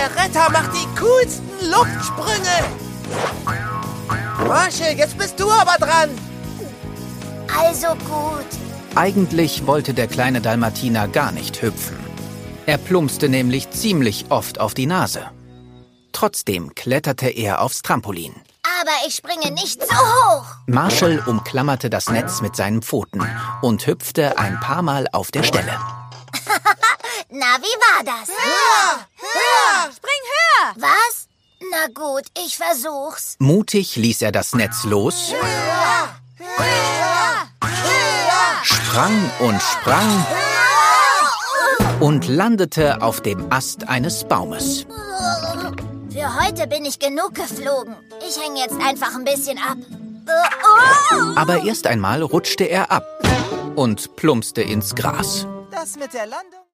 Der Retter macht die coolsten Luftsprünge. Marshall, jetzt bist du aber dran. Also gut. Eigentlich wollte der kleine Dalmatiner gar nicht hüpfen. Er plumpste nämlich ziemlich oft auf die Nase. Trotzdem kletterte er aufs Trampolin. Aber ich springe nicht so hoch. Marshall umklammerte das Netz mit seinen Pfoten und hüpfte ein paar Mal auf der Stelle. Na, wie war das? Höher! Höher! Spring höher! Was? Na gut, ich versuch's. Mutig ließ er das Netz los, sprang und sprang und landete auf dem Ast eines Baumes. Für heute bin ich genug geflogen. Ich hänge jetzt einfach ein bisschen ab. Aber erst einmal rutschte er ab und plumpste ins Gras. Das mit der Landung?